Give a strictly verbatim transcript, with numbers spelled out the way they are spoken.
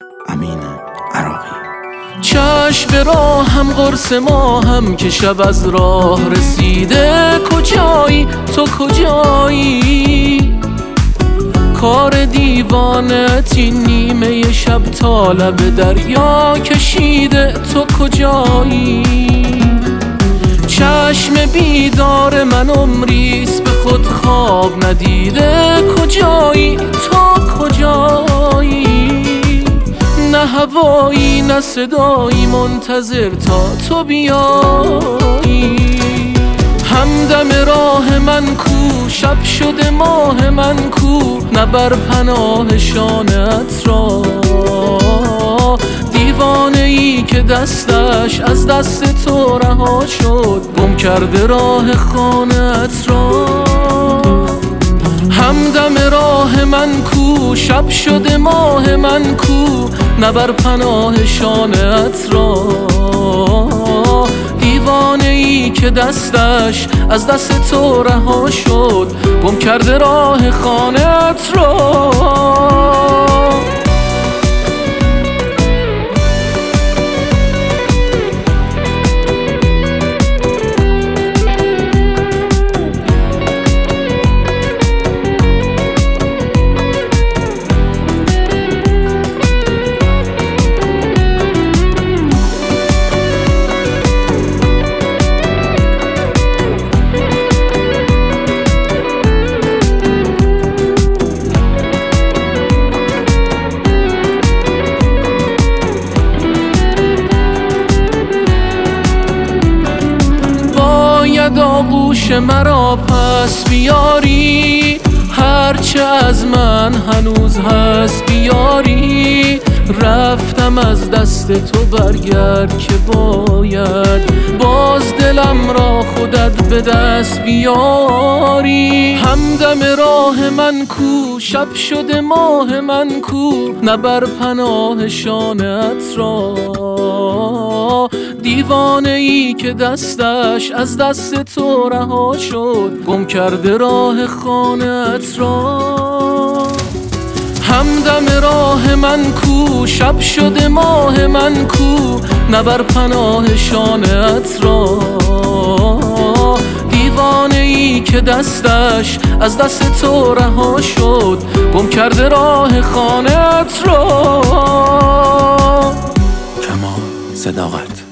امین عراقی. چشم به راه هم قرص ما هم که شب از راه رسیده، کجایی تو کجایی؟ کار دیوانت این نیمه شب تا لب دریا کشیده، تو کجایی؟ چشم بیدار من عمریست به خود خواب ندیده، کجایی تو کجایی؟ نه هوایی نه صدایی منتظر تا تو بیایی. همدم راه من کو، شب شده ماه من کو، نه بر پناه شانت را. دیوانه ای که دستش از دست تو رها شد، گم کرده راه خانت را. همدم راه من کو، شب شده ماه من کو، نه بر پناه شانت را. دیوانه ای که دستش از دست تو رها شد، گم کرده راه خانت را. آغوش مرا پس بیاری، هرچه از من هنوز هست بیاری. رفتم از دست تو برگرد که باید باز دلم را خودت به دست بیاری. همدم راه من کو، شب شده ماه من کو، نه بر پناه شانت را. دیوانه ای که دستش از دست تو رها شد، گم کرده راه خانت را. همدم راه من کو، شب شده ماه من کو، نه بر پناه شانت را. دیوانه ای که دستش از دست تو رها شد، گم کرده راه خانت را. کمال صداقت.